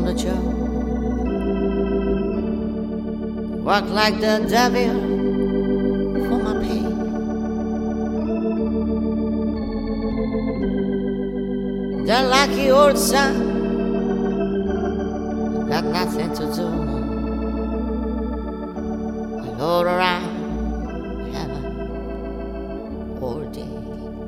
the job. Work like the devil for my pay. The lucky old son got nothing to do. I rode around heaven all day.